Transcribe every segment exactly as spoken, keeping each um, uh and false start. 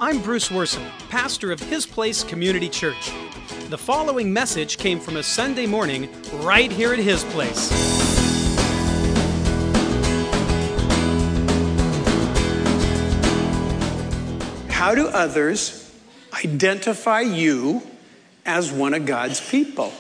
I'm Bruce Worson, pastor of His Place Community Church. The following message came from a Sunday morning right here at His Place. How do others identify you as one of God's people?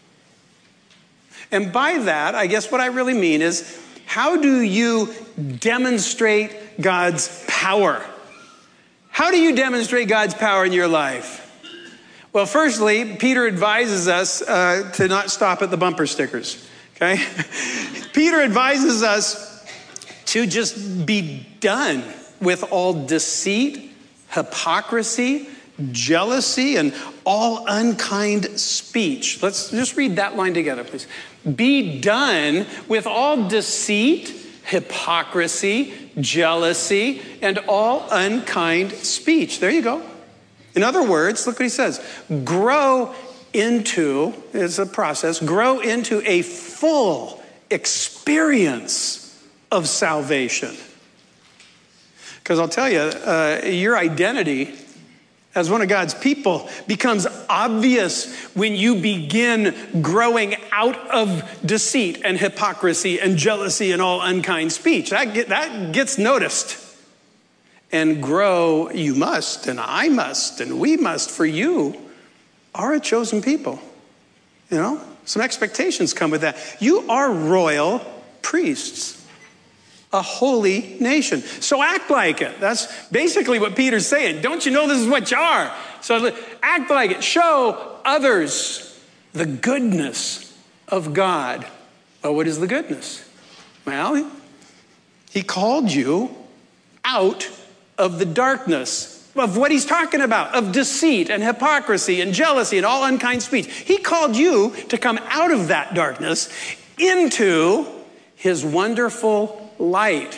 And by that, I guess what I really mean is, how do you demonstrate God's power? How do you demonstrate God's power in your life? Well, firstly, Peter advises us uh, to not stop at the bumper stickers, okay? Peter advises us to just be done with all deceit, hypocrisy, jealousy, and all unkind speech. Let's just read that line together, please. Be done with all deceit, hypocrisy, jealousy, and all unkind speech. There you go. In other words, look what he says. Grow into, it's a process, grow into a full experience of salvation. Because I'll tell you, uh, your identity as one of God's people becomes obvious when you begin growing out of deceit and hypocrisy and jealousy and all unkind speech. That, get, that gets noticed. And grow, you must, and I must, and we must, for you are a chosen people. You know, some expectations come with that. You are royal priests. A holy nation. So act like it. That's basically what Peter's saying. Don't you know this is what you are? So act like it. Show others the goodness of God. Well, what is the goodness? Well, he called you out of the darkness of what he's talking about, of deceit and hypocrisy and jealousy and all unkind speech. He called you to come out of that darkness into his wonderful light.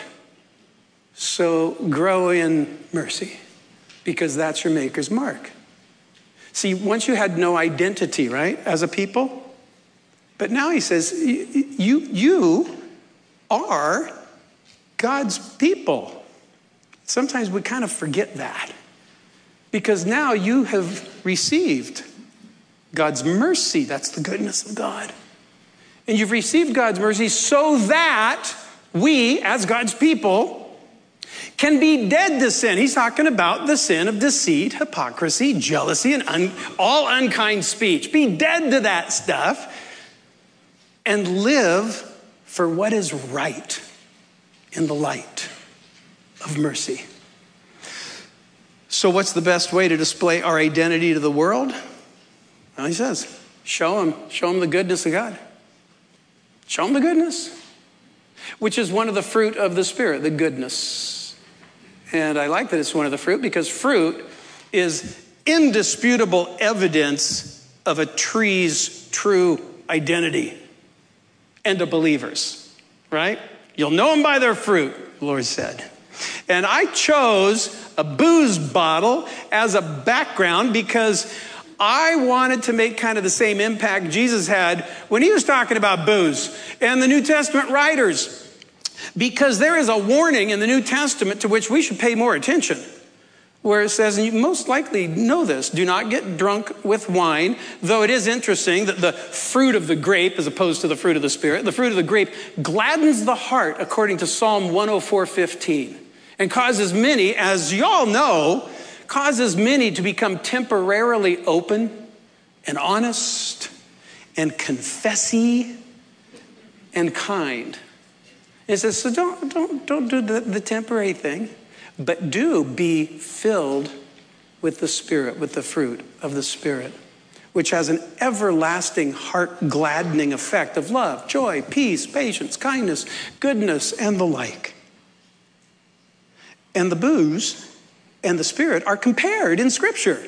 So grow in mercy, because that's your maker's mark. See, once you had no identity, right, as a people, but now he says, you, you are God's people. Sometimes we kind of forget that, because now you have received God's mercy. That's the goodness of God. And you've received God's mercy so that we, as God's people, can be dead to sin. He's talking about the sin of deceit, hypocrisy, jealousy, and un- all unkind speech. Be dead to that stuff and live for what is right in the light of mercy. So what's the best way to display our identity to the world? Well, he says, show them, show them the goodness of God. Show them the goodness, which is one of the fruit of the Spirit, the goodness. And I like that it's one of the fruit, because fruit is indisputable evidence of a tree's true identity and a believer's, right? You'll know them by their fruit, the Lord said. And I chose a booze bottle as a background because I wanted to make kind of the same impact Jesus had when he was talking about booze and the New Testament writers. Because there is a warning in the New Testament to which we should pay more attention, where it says, and you most likely know this, do not get drunk with wine, though it is interesting that the fruit of the grape, as opposed to the fruit of the Spirit, the fruit of the grape gladdens the heart, according to Psalm one oh four fifteen, and causes many, as y'all know, causes many to become temporarily open and honest and confessy and kind. It says, so don't, don't, don't do the, the temporary thing, but do be filled with the Spirit, with the fruit of the Spirit, which has an everlasting heart-gladdening effect of love, joy, peace, patience, kindness, goodness, and the like. And the booze and the Spirit are compared in Scripture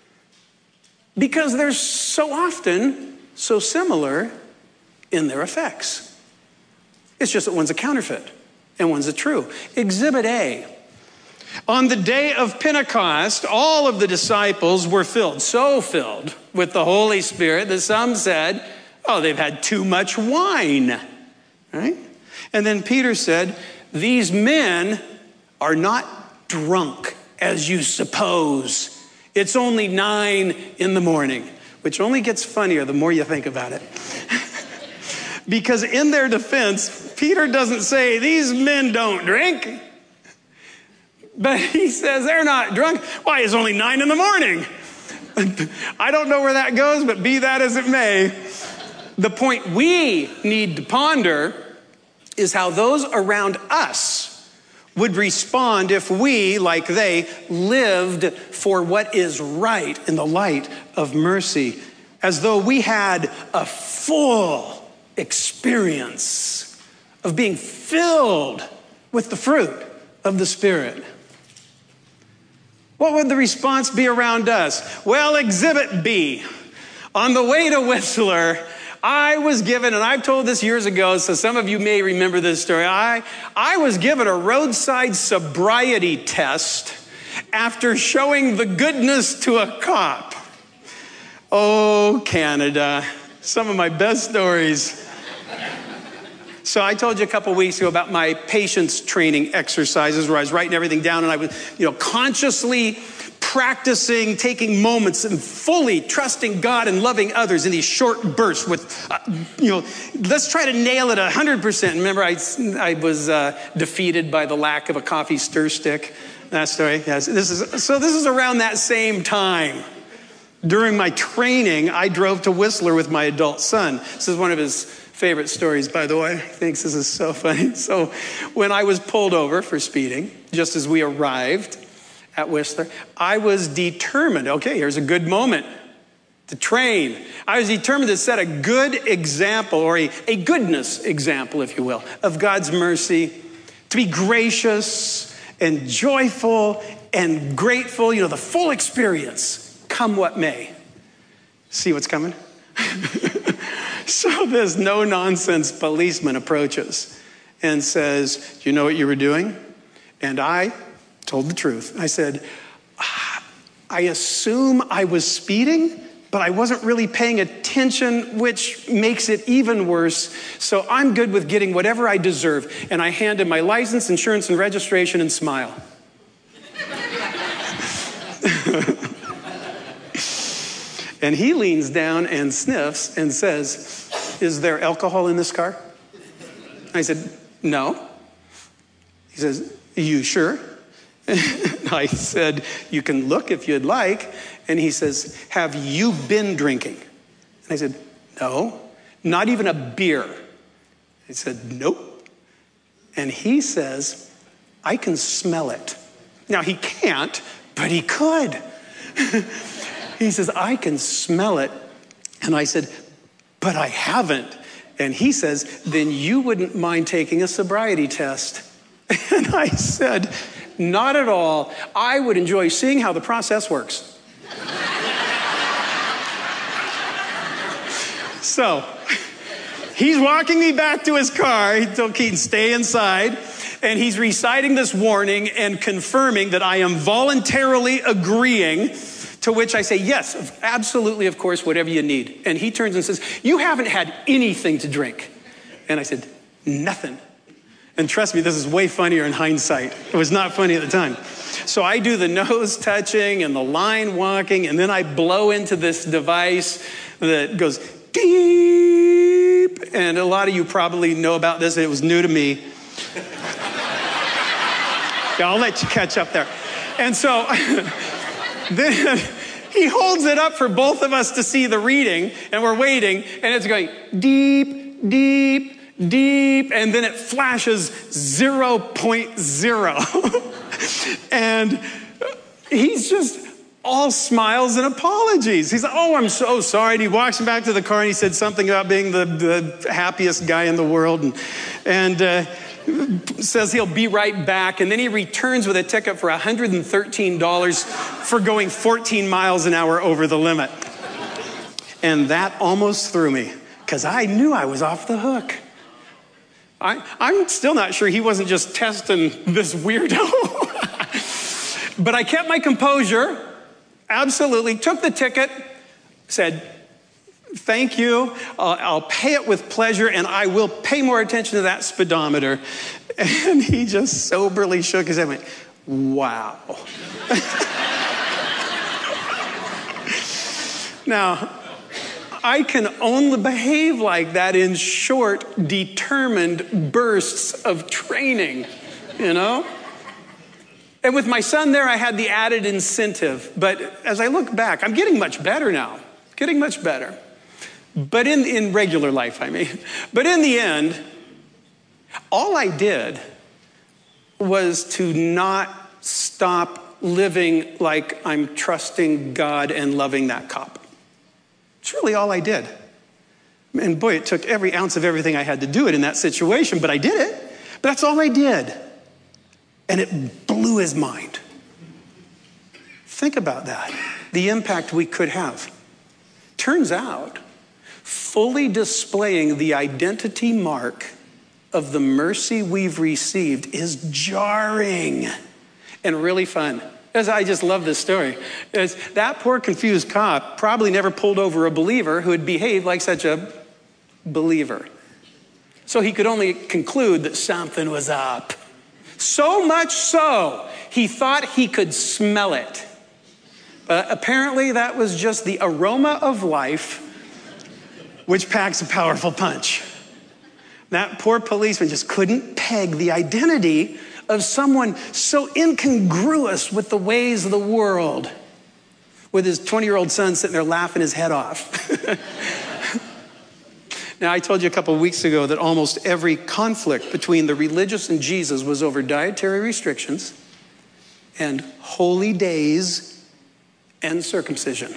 because they're so often so similar in their effects. It's just that one's a counterfeit and one's a true. Exhibit A. On the day of Pentecost, all of the disciples were filled, so filled with the Holy Spirit that some said, oh, they've had too much wine, right? And then Peter said, these men are not drunk as you suppose. It's only nine in the morning, which only gets funnier the more you think about it. Because in their defense, Peter doesn't say, these men don't drink. But he says, they're not drunk. Why, it's only nine in the morning. I don't know where that goes, but be that as it may, the point we need to ponder is how those around us would respond if we, like they, lived for what is right in the light of mercy, as though we had a full experience of being filled with the fruit of the Spirit. What would the response be around us? Well, exhibit B. On the way to Whistler, I was given, and I've told this years ago, so some of you may remember this story. I, I was given a roadside sobriety test after showing the goodness to a cop. Oh, Canada, some of my best stories. So I told you a couple weeks ago about my patience training exercises where I was writing everything down and I was, you know, consciously practicing taking moments and fully trusting God and loving others in these short bursts with, uh, you know, let's try to nail it one hundred percent. Remember, I, I was uh, defeated by the lack of a coffee stir stick. That story, yes. This is, so this is around that same time. During my training, I drove to Whistler with my adult son. This is one of his favorite stories, by the way. He thinks this is so funny. So when I was pulled over for speeding, just as we arrived at Whistler, I was determined, okay, here's a good moment to train. I was determined to set a good example, or a, a goodness example, if you will, of God's mercy, to be gracious and joyful and grateful, you know, the full experience, come what may. See what's coming? So this no-nonsense policeman approaches and says, do you know what you were doing? And I told the truth. I said, ah, I assume I was speeding, but I wasn't really paying attention, which makes it even worse. So I'm good with getting whatever I deserve. And I hand him my license, insurance, and registration and smile. And he leans down and sniffs and says, is there alcohol in this car? I said, no. He says, are you sure? I said, you can look if you'd like. And he says, have you been drinking? And I said, no, not even a beer. I said, nope. And he says, I can smell it. Now he can't, but he could. He says, I can smell it. And I said, but I haven't. And he says, then you wouldn't mind taking a sobriety test. And I said, not at all. I would enjoy seeing how the process works. So he's walking me back to his car. He told Keaton, stay inside. And he's reciting this warning and confirming that I am voluntarily agreeing. To which I say, yes, absolutely, of course, whatever you need. And he turns and says, you haven't had anything to drink. And I said, nothing. And trust me, this is way funnier in hindsight. It was not funny at the time. So I do the nose touching and the line walking, and then I blow into this device that goes deep. And a lot of you probably know about this. It was new to me. Yeah, I'll let you catch up there. And so then he holds it up for both of us to see the reading, and we're waiting, and it's going deep, deep, deep, and then it flashes zero point zero. And he's just all smiles and apologies. He's like, oh, I'm so sorry. And he walks back to the car, and he said something about being the, the happiest guy in the world, and, and uh, says he'll be right back. And then he returns with a ticket for one hundred thirteen dollars for going fourteen miles an hour over the limit. And that almost threw me, because I knew I was off the hook. I, I'm still not sure he wasn't just testing this weirdo. But I kept my composure, absolutely, took the ticket, said, thank you, uh, I'll pay it with pleasure, and I will pay more attention to that speedometer. And he just soberly shook his head and went, wow. Now, I can only behave like that in short, determined bursts of training, you know? And with my son there, I had the added incentive. But as I look back, I'm getting much better now, getting much better. But in, in regular life, I mean. But in the end, all I did was to not stop living like I'm trusting God and loving that cop. It's really all I did. And boy, it took every ounce of everything I had to do it in that situation, but I did it. But that's all I did. And it blew his mind. Think about that, the impact we could have. Turns out, fully displaying the identity mark of the mercy we've received is jarring and really fun. As I just love this story. As that poor confused cop probably never pulled over a believer who had behaved like such a believer. So he could only conclude that something was up. So much so, he thought he could smell it. But apparently that was just the aroma of life, which packs a powerful punch. That poor policeman just couldn't peg the identity of someone so incongruous with the ways of the world, with his twenty-year-old son sitting there laughing his head off. Now, I told you a couple of weeks ago that almost every conflict between the religious and Jesus was over dietary restrictions and holy days and circumcision.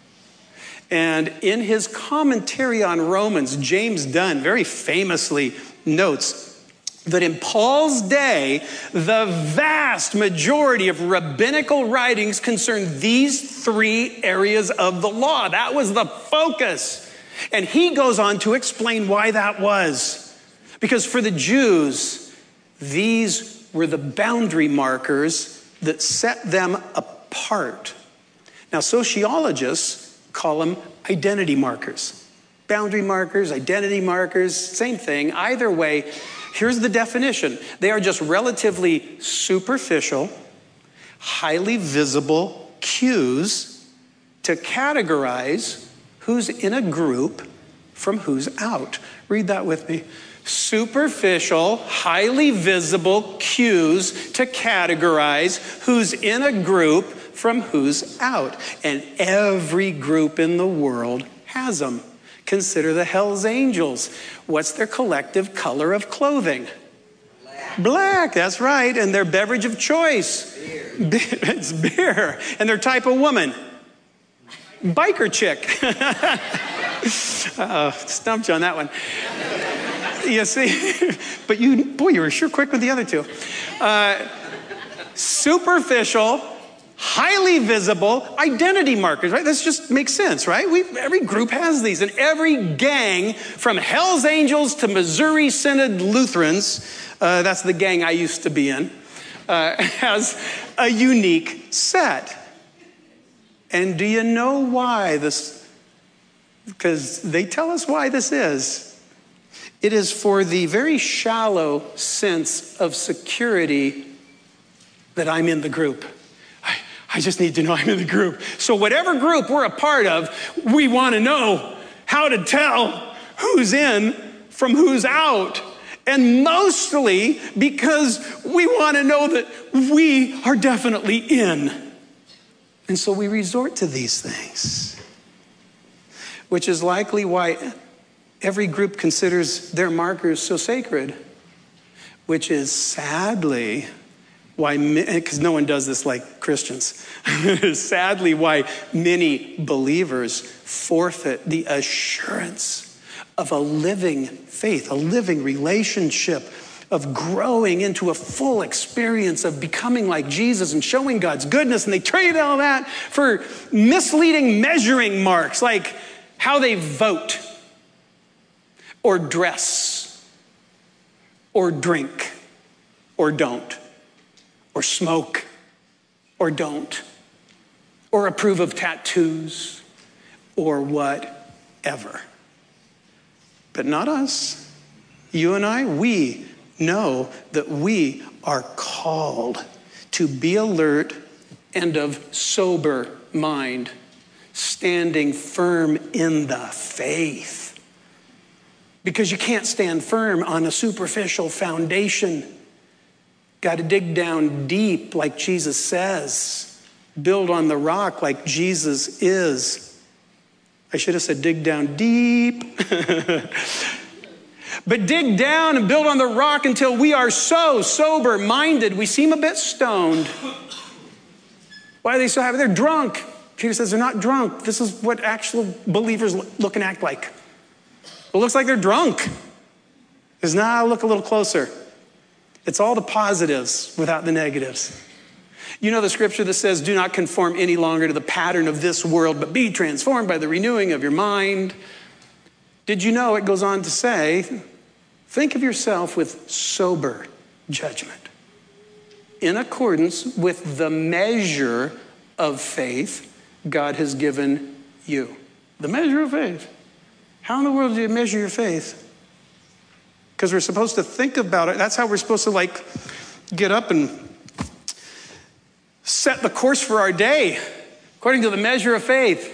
And in his commentary on Romans, James Dunn very famously notes that in Paul's day, the vast majority of rabbinical writings concerned these three areas of the law. That was the focus. And he goes on to explain why that was. Because for the Jews, these were the boundary markers that set them apart. Now, sociologists call them identity markers. Boundary markers, identity markers, same thing. Either way, here's the definition. They are just relatively superficial, highly visible cues to categorize who's in a group from who's out. Read that with me. Superficial, highly visible cues to categorize who's in a group from who's out. And every group in the world has them. Consider the Hells Angels. What's their collective color of clothing? Black. Black, that's right. And their beverage of choice? Beer. It's beer. And their type of woman? Biker chick. Uh-oh, stumped you on that one. You see, but you, boy, you were sure quick with the other two. Uh, superficial, highly visible identity markers, right? This just makes sense, right? We every group has these, and every gang from Hells Angels to Missouri Synod Lutherans, uh, that's the gang I used to be in, uh, has a unique set. And do you know why this? Because they tell us why this is. It is for the very shallow sense of security that I'm in the group. I, I just need to know I'm in the group. So whatever group we're a part of, we want to know how to tell who's in from who's out. And mostly because we want to know that we are definitely in. And so we resort to these things, which is likely why every group considers their markers so sacred, which is sadly why, because no one does this like Christians, sadly why many believers forfeit the assurance of a living faith, a living relationship, of growing into a full experience of becoming like Jesus and showing God's goodness. And they trade all that for misleading measuring marks, like how they vote or dress or drink or don't, or smoke or don't, or approve of tattoos or whatever. But not us. You and I, we know that we are called to be alert and of sober mind, standing firm in the faith. Because you can't stand firm on a superficial foundation. Got to dig down deep like Jesus says. Build on the rock like Jesus is. I should have said dig down deep. But dig down and build on the rock until we are so sober-minded. We seem a bit stoned. Why are they so happy? They're drunk. Peter says they're not drunk. This is what actual believers look and act like. It looks like they're drunk. Because now look a little closer. It's all the positives without the negatives. You know the scripture that says, do not conform any longer to the pattern of this world, but be transformed by the renewing of your mind. Did you know it goes on to say, think of yourself with sober judgment, in accordance with the measure of faith God has given you. The measure of faith. How in the world do you measure your faith? Because we're supposed to think about it. That's how we're supposed to like get up and set the course for our day, according to the measure of faith.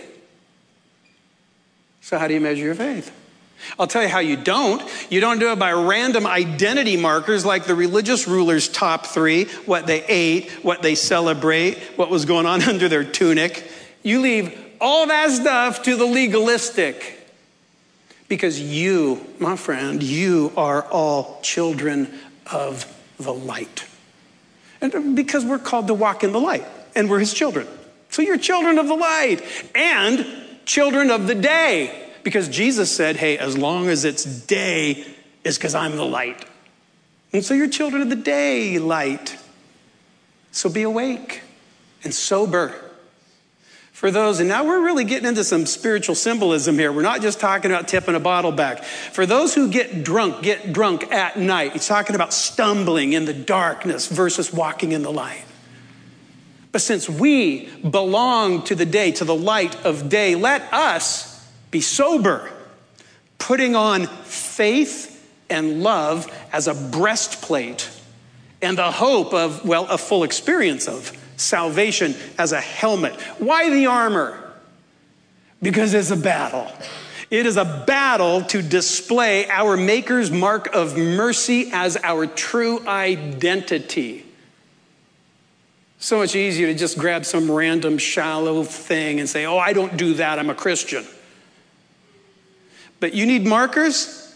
So how do you measure your faith? I'll tell you how you don't. You don't do it by random identity markers like the religious rulers' top three, what they ate, what they celebrate, what was going on under their tunic. You leave all that stuff to the legalistic. Because you, my friend, you are all children of the light. And because we're called to walk in the light, and we're his children. So you're children of the light and children of the day. Because Jesus said, hey, as long as it's day, it's because I'm the light. And so you're children of the day light. So be awake and sober. For those, and now we're really getting into some spiritual symbolism here. We're not just talking about tipping a bottle back. For those who get drunk, get drunk at night. He's talking about stumbling in the darkness versus walking in the light. But since we belong to the day, to the light of day, let us be sober, putting on faith and love as a breastplate and the hope of, well, a full experience of salvation as a helmet. Why the armor? Because it's a battle. It is a battle to display our Maker's mark of mercy as our true identity. So much easier to just grab some random shallow thing and say, oh, I don't do that, I'm a Christian. But you need markers?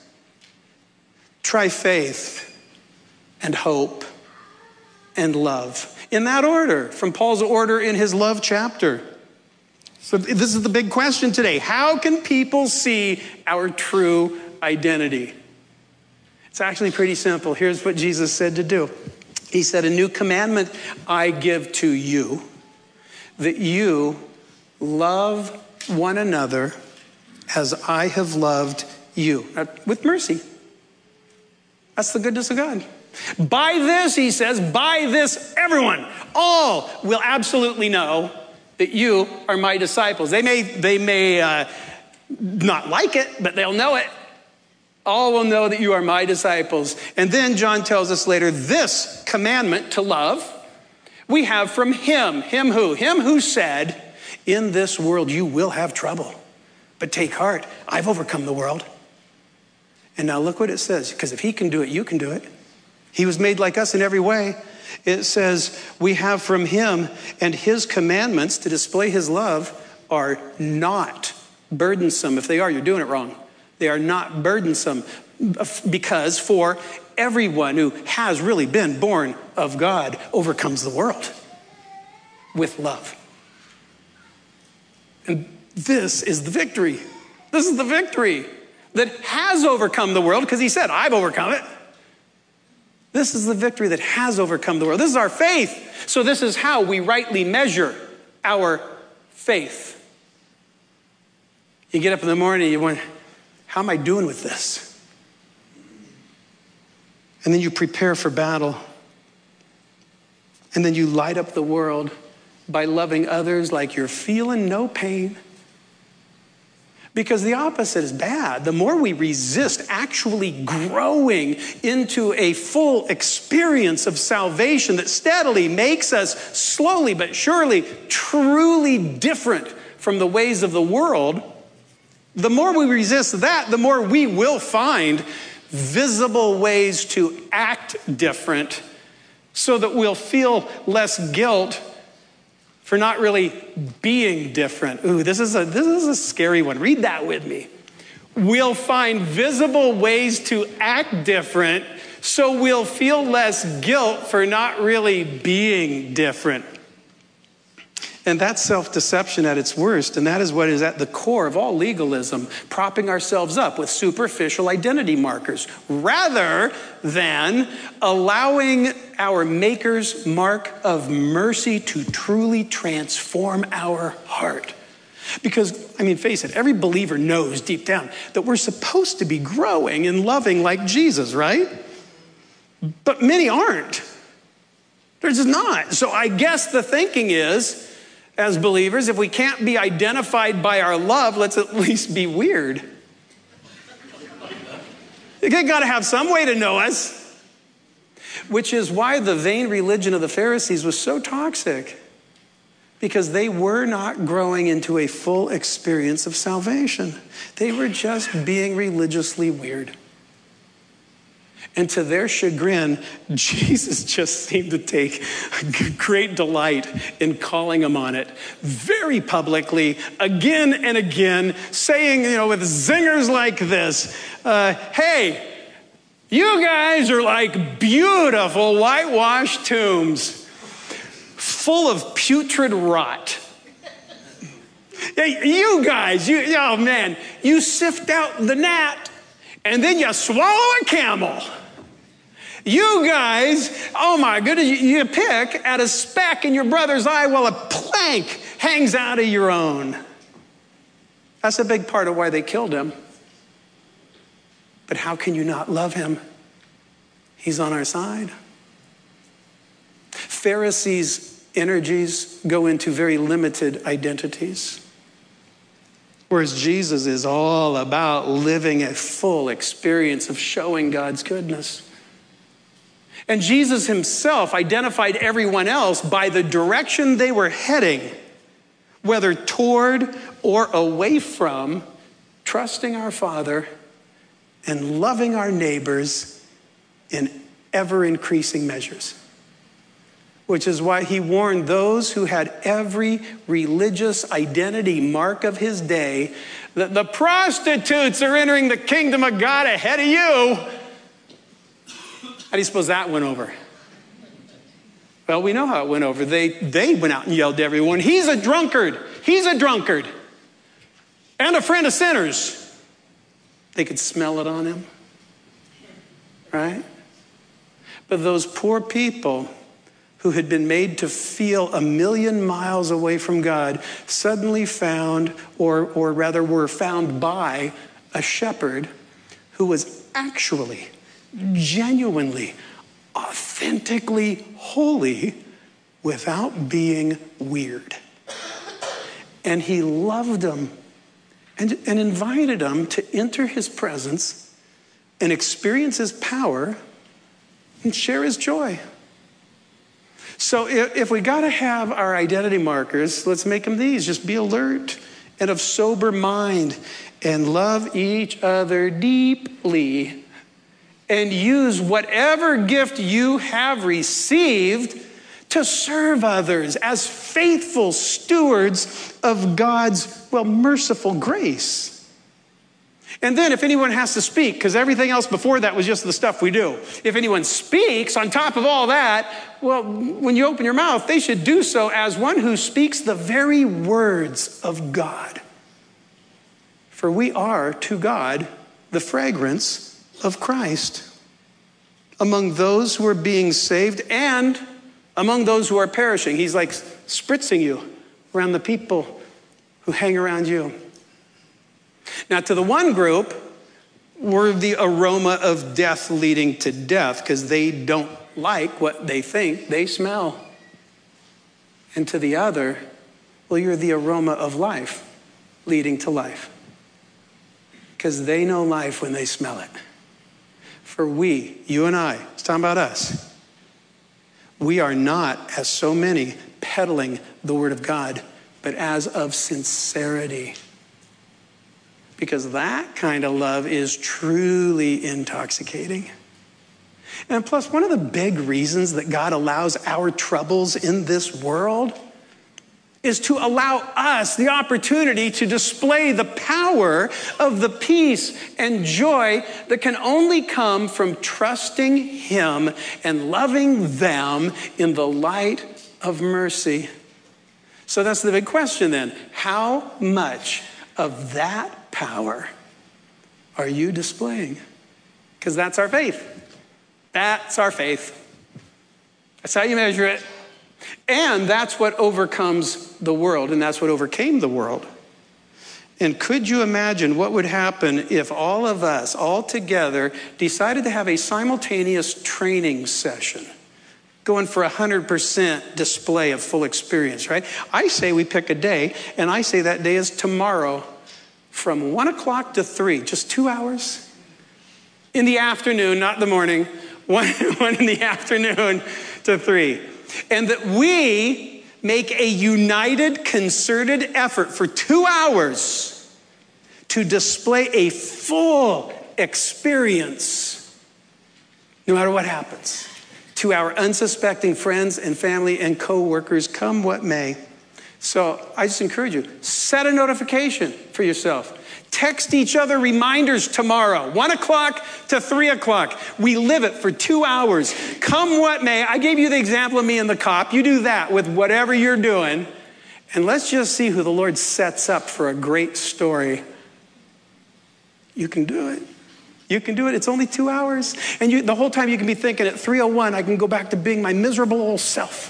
Try faith and hope and love. In that order, from Paul's order in his love chapter. So this is the big question today. How can people see our true identity? It's actually pretty simple. Here's what Jesus said to do. He said, a new commandment I give to you, that you love one another as I have loved you. Now, with mercy. That's the goodness of God. By this, he says, by this, everyone, all will absolutely know that you are my disciples. They may, they may uh, not like it, but they'll know it. All will know that you are my disciples. And then John tells us later, this commandment to love, we have from him. Him who? Him who said, in this world you will have trouble. But take heart, I've overcome the world. And now look what it says, because if he can do it, you can do it. He was made like us in every way. It says, we have from him, and his commandments to display his love are not burdensome. If they are, you're doing it wrong. They are not burdensome, because for everyone who has really been born of God overcomes the world with love. And this is the victory. This is the victory that has overcome the world, because he said, I've overcome it. This is the victory that has overcome the world. This is our faith. So this is how we rightly measure our faith. You get up in the morning, you wonder, how am I doing with this? And then you prepare for battle. And then you light up the world by loving others like you're feeling no pain. Because the opposite is bad. The more we resist actually growing into a full experience of salvation that steadily makes us slowly but surely truly different from the ways of the world, the more we resist that, the more we will find visible ways to act different so that we'll feel less guilt for not really being different. Ooh, this is a this is a scary one. Read that with me. We'll find visible ways to act different, so we'll feel less guilt for not really being different. And that's self-deception at its worst, and that is what is at the core of all legalism, propping ourselves up with superficial identity markers, rather than allowing our Maker's mark of mercy to truly transform our heart. Because, I mean, face it, every believer knows deep down that we're supposed to be growing and loving like Jesus, right? But many aren't. They're just not. So I guess the thinking is, as believers, if we can't be identified by our love, let's at least be weird. You got to have some way to know us. Which is why the vain religion of the Pharisees was so toxic. Because they were not growing into a full experience of salvation. They were just being religiously weird. And to their chagrin, Jesus just seemed to take great delight in calling them on it very publicly, again and again, saying, you know, with zingers like this, uh, hey, you guys are like beautiful whitewashed tombs full of putrid rot. Hey, you guys, you, oh man, you sift out the gnat and then you swallow a camel. You guys, oh my goodness, you, you pick at a speck in your brother's eye while a plank hangs out of your own. That's a big part of why they killed him. But how can you not love him? He's on our side. Pharisees' energies go into very limited identities. Whereas Jesus is all about living a full experience of showing God's goodness. And Jesus himself identified everyone else by the direction they were heading, whether toward or away from trusting our Father and loving our neighbors in ever-increasing measures. Which is why he warned those who had every religious identity mark of his day that the prostitutes are entering the kingdom of God ahead of you. How do you suppose that went over? Well, we know how it went over. They, they went out and yelled to everyone, he's a drunkard. He's a drunkard. And a friend of sinners. They could smell it on him. Right? But those poor people who had been made to feel a million miles away from God suddenly found, or, or rather were found by, a shepherd who was actually genuinely, authentically holy without being weird. And he loved them and, and invited them to enter his presence and experience his power and share his joy. So if, if we got to have our identity markers, let's make them these. Just be alert and of sober mind and love each other deeply. And use whatever gift you have received to serve others as faithful stewards of God's, well, merciful grace. And then if anyone has to speak, because everything else before that was just the stuff we do. If anyone speaks on top of all that, well, when you open your mouth, they should do so as one who speaks the very words of God. For we are to God the fragrance of Christ among those who are being saved and among those who are perishing. He's like spritzing you around the people who hang around you. Now, to the one group, we're the aroma of death leading to death because they don't like what they think they smell. And to the other, well, you're the aroma of life leading to life. because they know life when they smell it. For we, you and I, it's talking about us, we are not, as so many, peddling the word of God, but as of sincerity. Because that kind of love is truly intoxicating. And plus, one of the big reasons that God allows our troubles in this world is to allow us the opportunity to display the power of the peace and joy that can only come from trusting Him and loving them in the light of mercy. So that's the big question then. How much of that power are you displaying? Because that's our faith. That's our faith. That's how you measure it. And that's what overcomes the world, and that's what overcame the world. And could you imagine what would happen if all of us, all together, decided to have a simultaneous training session, going for a one hundred percent display of full experience, right? I say we pick a day, and I say that day is tomorrow from one o'clock to three, just two hours. In the afternoon, not the morning, one, one in the afternoon to three. And that we make a united, concerted effort for two hours to display a full experience, no matter what happens, to our unsuspecting friends and family and co-workers, come what may. So I just encourage you, set a notification for yourself. Text each other reminders tomorrow, one o'clock to three o'clock. We live it for two hours. Come what may. I gave you the example of me and the cop. You do that with whatever you're doing. And let's just see who the Lord sets up for a great story. You can do it. You can do it. It's only two hours. And you, the whole time you can be thinking at three oh one, I can go back to being my miserable old self.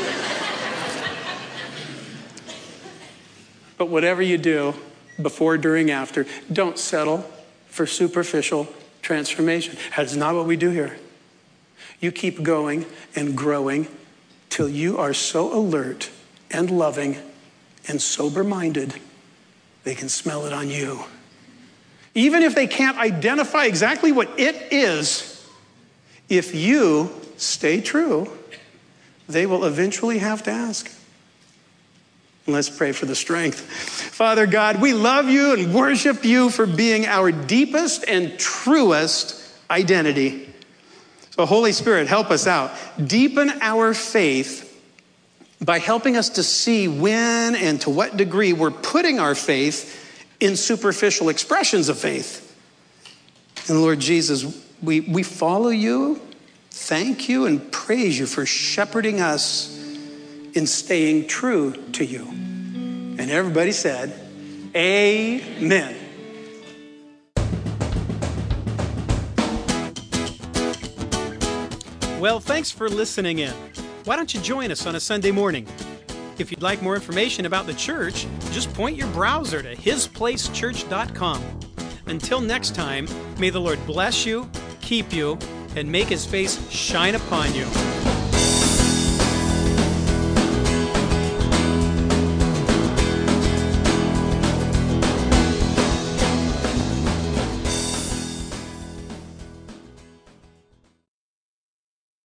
But whatever you do, before, during, after, don't settle for superficial transformation. That's not what we do here. You keep going and growing till you are so alert and loving and sober-minded, they can smell it on you. Even if they can't identify exactly what it is, if you stay true, they will eventually have to ask. Let's pray for the strength. Father God, we love you and worship you for being our deepest and truest identity. So Holy Spirit, help us out. Deepen our faith by helping us to see when and to what degree we're putting our faith in superficial expressions of faith. And Lord Jesus, we, we follow you, thank you, and praise you for shepherding us in staying true to you. And everybody said, amen. Well, thanks for listening in. Why don't you join us on a Sunday morning? If you'd like more information about the church, just point your browser to his place church dot com. Until next time, may the Lord bless you, keep you, and make his face shine upon you.